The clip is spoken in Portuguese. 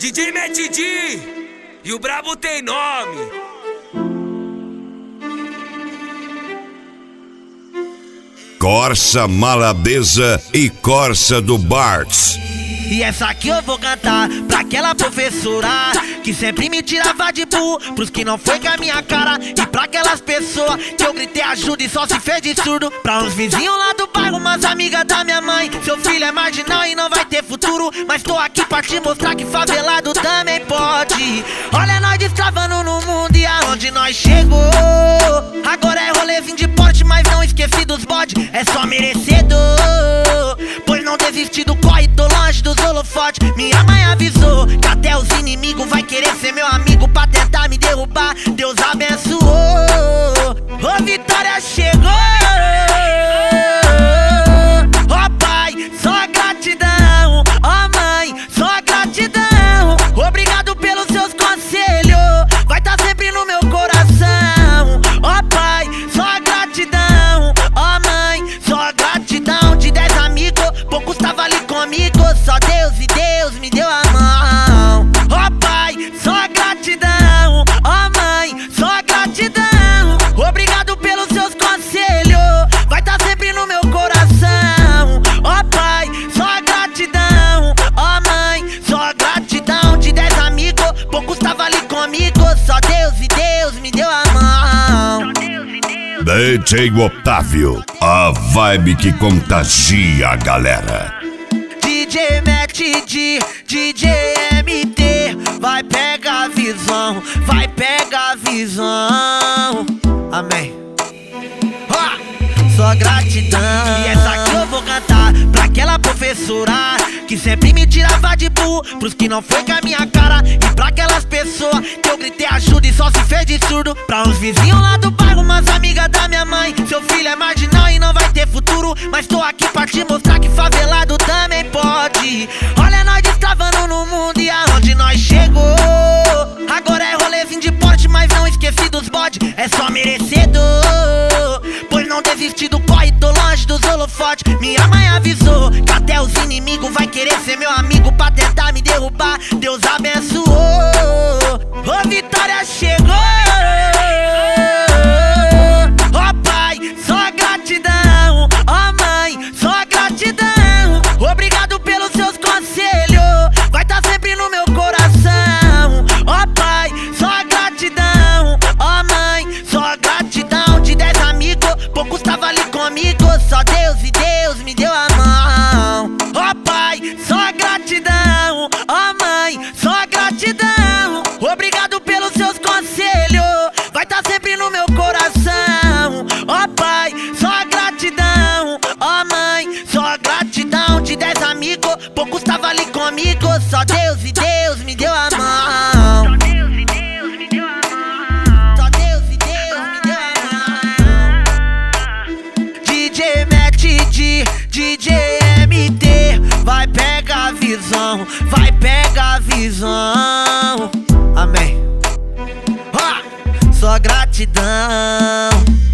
DJ Matt D e o brabo tem nome. Corsa Malabesa e Corsa do Bartz. E essa aqui eu vou cantar pra aquela professora que sempre me tirava de burro, pros que não foi com a minha cara. E pra aquelas pessoas que eu gritei ajuda e só se fez de surdo. Pra uns vizinhos lá do bairro, umas amigas da minha mãe. Seu filho é marginal e não vai ter futuro, mas tô aqui pra te mostrar que favelado também pode. Olha nós destravando no mundo e aonde nós chegou. Agora é rolezinho de porte, mas não esqueci dos bode. É só merecedor, pois não desisti do corre, tô longe dos holofotes. Minha mãe avisou que até os inimigos vai querer ser meu amigo pra tentar me derrubar. Deus abençoou, ô vitória chegou. Ó pai, só gratidão. Ó mãe, só gratidão. Obrigado pelos seus conselhos, vai tá sempre no meu coração. Ó pai, só gratidão. Ó mãe, só gratidão. De 10 amigos, poucos tava ali comigo. Só Deus e Deus me deu a mão. Ó pai, só gratidão. Ó mãe, só gratidão. Obrigado pelos seus conselhos, vai tá sempre no meu coração. Ó pai, só gratidão. Ó mãe, só gratidão. De 10 amigos, poucos tava ali comigo. Só Deus e Deus me deu a mão. DJ Otávio, a vibe que contagia a galera. DJ Matt D, DJ MT, vai pegar a visão, vai pegar a visão. Amém. Só gratidão. E essa aqui eu vou cantar pra aquela professora que sempre me tirava de burro, pros que não foi com a minha cara. E pra aquelas pessoas que eu gritei ajuda e só se fez de surdo. Pra uns vizinhos lá do bairro, umas amigas da minha mãe. Seu filho é marginal e não vai ter futuro, mas tô aqui pra te mostrar que favelado também pode. Olha nós destravando no mundo e aonde nós chegou. Agora é rolezinho de porte, mas não esqueci dos bode. É só merecedor, pois não desisti do corre, tô longe dos holofotes. Minha mãe avisou que até os inimigos vai querer ser meu amigo pra tentar me derrubar. Deus abençoou, ô vitória chegou. Ó pai, só gratidão. Ó mãe, só gratidão. Obrigado pelos seus conselhos, vai tá sempre no meu coração. Ó pai, só gratidão. Ó mãe, só gratidão. De 10 amigos, poucos tava ali comigo. Só Deus e Deus me deu a mão. Ó pai, só gratidão. Ó mãe, só gratidão. Obrigado pelos seus conselhos, vai tá sempre no meu coração. Ó pai, só gratidão. Ó mãe, só gratidão. De 10 amigos, poucos tava ali comigo. Só Deus e Deus me deu a mão. Só Deus e Deus me deu a mão. DJ Matt D, DJ MT, vai pegar a visão, vai pegar a visão. Amém. Só gratidão.